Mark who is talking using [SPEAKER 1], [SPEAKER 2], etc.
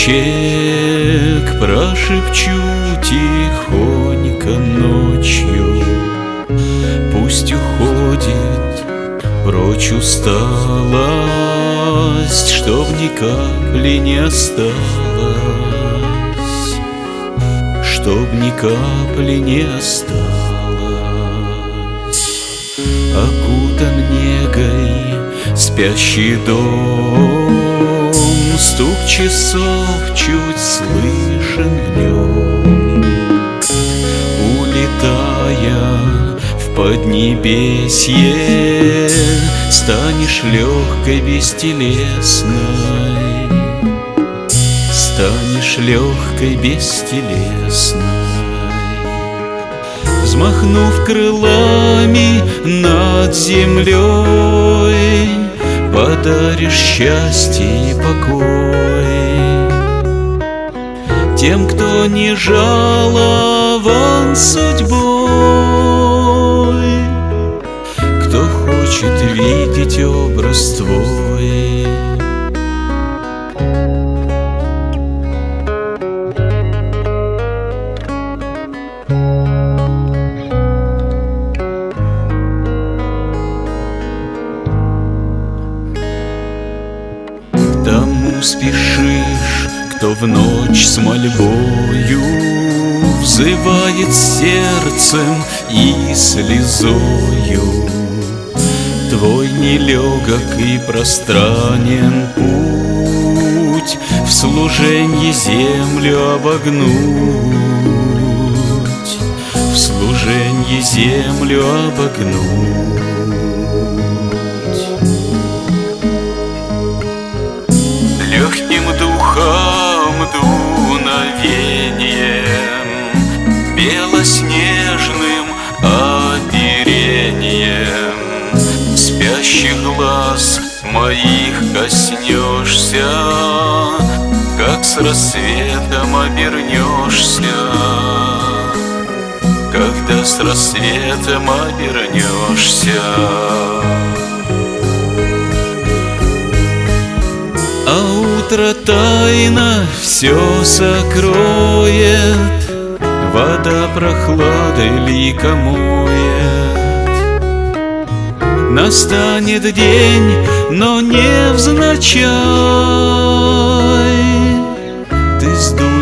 [SPEAKER 1] ковчег прошепчу тихонько ночью. Пусть уходит прочь усталость, чтоб ни капли не осталось, чтоб ни капли не осталось. Окутан негой спящий дом, стук часов чуть слышен в нем. Улетая в поднебесье, станешь легкой, бестелесной, станешь легкой, бестелесной. Взмахнув крылами над землей, подаришь счастье и покой тем, кто не жалован судьбой, кто хочет видеть образ твой. Тому спешишь, кто в ночь с мольбою взывает сердцем и слезою. Твой нелегок и пространен путь в служенье землю обогнуть, в служенье землю обогнуть. Легким духом, дуновением, белоснежным оперением спящих глаз моих коснешься, как с рассветом обернешься, когда с рассветом обернешься. А утро тайно все сокроет, вода прохладой лика моет. Настанет день, но невзначай ты сдуешь